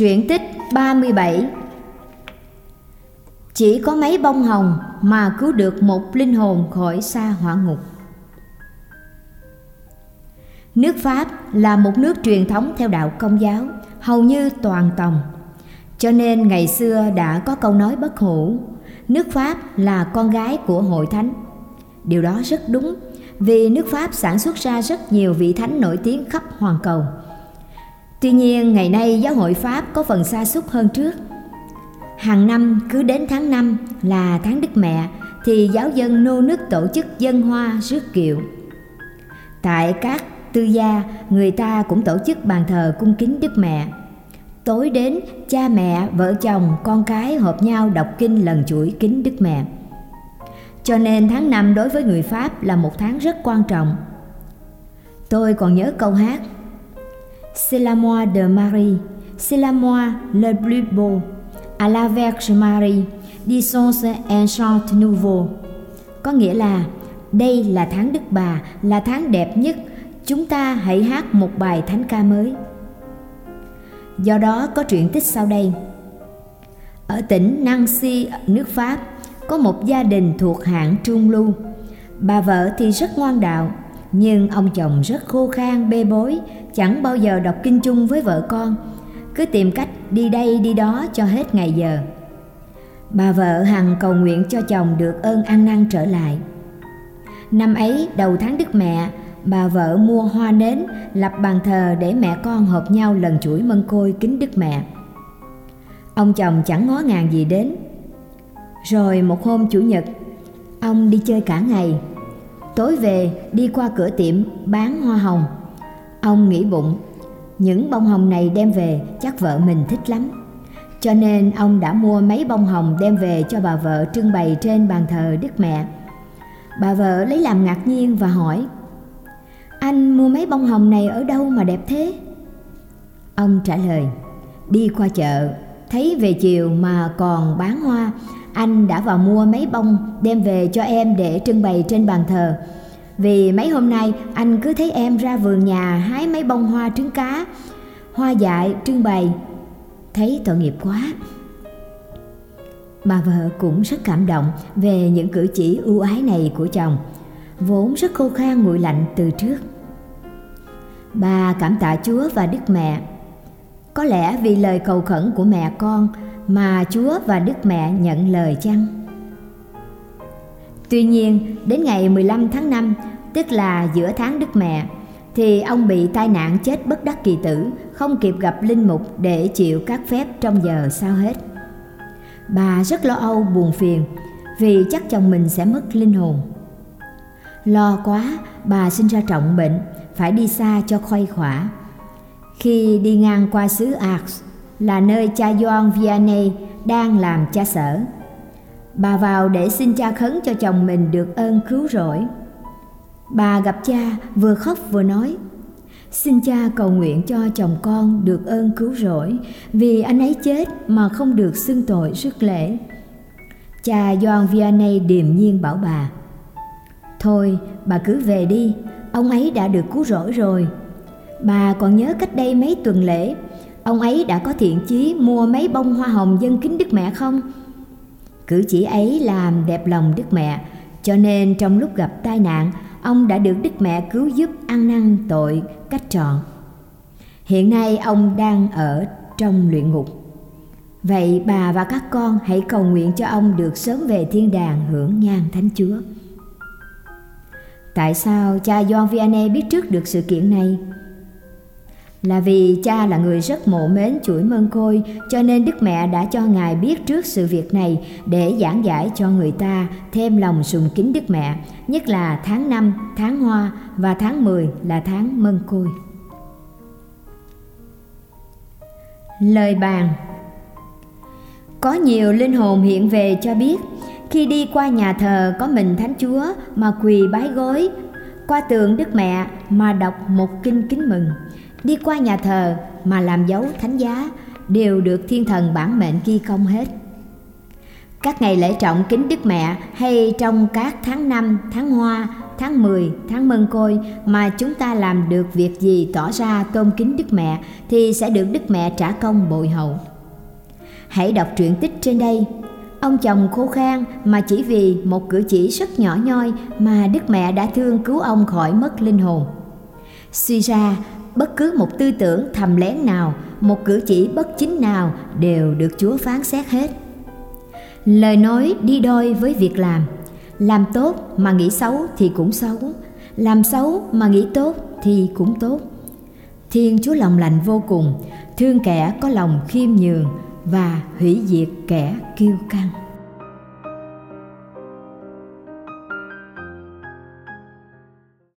Truyện tích 37. Chỉ có mấy bông hồng mà cứu được một linh hồn khỏi sa hỏa ngục. Nước Pháp là một nước truyền thống theo đạo Công giáo, hầu như toàn tòng. Cho nên ngày xưa đã có câu nói bất hủ: nước Pháp là con gái của hội thánh. Điều đó rất đúng, vì nước Pháp sản xuất ra rất nhiều vị thánh nổi tiếng khắp hoàn cầu. Tuy nhiên, ngày nay giáo hội Pháp có phần sa sút hơn trước. Hàng năm cứ đến tháng 5 là tháng Đức Mẹ thì giáo dân nô nức tổ chức dân hoa rước kiệu. Tại các tư gia, người ta cũng tổ chức bàn thờ cung kính Đức Mẹ. Tối đến, cha mẹ, vợ chồng, con cái họp nhau đọc kinh lần chuỗi kính Đức Mẹ. Cho nên tháng 5 đối với người Pháp là một tháng rất quan trọng. Tôi còn nhớ câu hát: C'est la mois de Marie, c'est la mois le plus beau, à la Vierge Marie, disons un chant nouveau. Có nghĩa là đây là tháng Đức Bà, là tháng đẹp nhất, chúng ta hãy hát một bài thánh ca mới. Do đó có truyện tích sau đây. Ở tỉnh Nancy, nước Pháp, có một gia đình thuộc hạng trung lưu. Bà vợ thì rất ngoan đạo, nhưng ông chồng rất khô khan bê bối, chẳng bao giờ đọc kinh chung với vợ con, cứ tìm cách đi đây đi đó cho hết ngày giờ. Bà vợ hằng cầu nguyện cho chồng được ơn ăn năn trở lại. Năm ấy đầu tháng Đức Mẹ, bà vợ mua hoa nến, lập bàn thờ để mẹ con họp nhau lần chuỗi mân côi kính Đức Mẹ. Ông chồng chẳng ngó ngàng gì đến. Rồi một hôm Chủ nhật, ông đi chơi cả ngày. Tối về đi qua cửa tiệm bán hoa hồng. Ông nghĩ bụng, những bông hồng này đem về chắc vợ mình thích lắm. Cho nên ông đã mua mấy bông hồng đem về cho bà vợ trưng bày trên bàn thờ Đức Mẹ. Bà vợ lấy làm ngạc nhiên và hỏi: Anh mua mấy bông hồng này ở đâu mà đẹp thế? Ông trả lời: Đi qua chợ, thấy về chiều mà còn bán hoa, anh đã vào mua mấy bông đem về cho em để trưng bày trên bàn thờ. Vì mấy hôm nay anh cứ thấy em ra vườn nhà hái mấy bông hoa trứng cá, hoa dại trưng bày, thấy tội nghiệp quá. Bà vợ cũng rất cảm động về những cử chỉ ưu ái này của chồng, vốn rất khô khan nguội lạnh từ trước. Bà cảm tạ Chúa và Đức Mẹ. Có lẽ vì lời cầu khẩn của mẹ con mà Chúa và Đức Mẹ nhận lời chăng? Tuy nhiên, đến ngày 15 tháng 5, tức là giữa tháng Đức Mẹ, thì ông bị tai nạn chết bất đắc kỳ tử, không kịp gặp linh mục để chịu các phép trong giờ sau hết. Bà rất lo âu buồn phiền, vì chắc chồng mình sẽ mất linh hồn. Lo quá, bà sinh ra trọng bệnh, phải đi xa cho khuây khỏa. Khi đi ngang qua xứ Ars, là nơi cha Gioan Vianney đang làm cha sở, bà vào để xin cha khấn cho chồng mình được ơn cứu rỗi. Bà gặp cha vừa khóc vừa nói: Xin cha cầu nguyện cho chồng con được ơn cứu rỗi, vì anh ấy chết mà không được xưng tội rước lễ. Cha Gioan Vianney điềm nhiên bảo bà: Thôi bà cứ về đi, ông ấy đã được cứu rỗi rồi. Bà còn nhớ cách đây mấy tuần lễ, ông ấy đã có thiện chí mua mấy bông hoa hồng dâng kính Đức Mẹ không? Cử chỉ ấy làm đẹp lòng Đức Mẹ, cho nên trong lúc gặp tai nạn, ông đã được Đức Mẹ cứu giúp ăn năn tội cách trọn. Hiện nay ông đang ở trong luyện ngục. Vậy bà và các con hãy cầu nguyện cho ông được sớm về thiên đàng hưởng nhan Thánh Chúa. Tại sao cha Gioan Vianney biết trước được sự kiện này? Là vì cha là người rất mộ mến chuỗi mân côi, cho nên Đức Mẹ đã cho Ngài biết trước sự việc này để giảng giải cho người ta thêm lòng sùng kính Đức Mẹ, nhất là tháng 5, tháng Hoa, và tháng 10 là tháng mân côi. Lời bàn. Có nhiều linh hồn hiện về cho biết, khi đi qua nhà thờ có mình Thánh Chúa mà quỳ bái gối, qua tượng Đức Mẹ mà đọc một kinh kính mừng, đi qua nhà thờ mà làm dấu thánh giá, đều được thiên thần bản mệnh ghi công hết. Các ngày lễ trọng kính Đức Mẹ hay trong các tháng 5, tháng Hoa, tháng 10, tháng Mân Côi mà chúng ta làm được việc gì tỏ ra tôn kính Đức Mẹ thì sẽ được Đức Mẹ trả công bội hậu. Hãy đọc truyện tích trên đây. Ông chồng khô khan mà chỉ vì một cử chỉ rất nhỏ nhoi mà Đức Mẹ đã thương cứu ông khỏi mất linh hồn. Suy ra, bất cứ một tư tưởng thầm lén nào, một cử chỉ bất chính nào đều được Chúa phán xét hết. Lời nói đi đôi với việc làm tốt mà nghĩ xấu thì cũng xấu, làm xấu mà nghĩ tốt thì cũng tốt. Thiên Chúa lòng lành vô cùng, thương kẻ có lòng khiêm nhường và hủy diệt kẻ kiêu căng.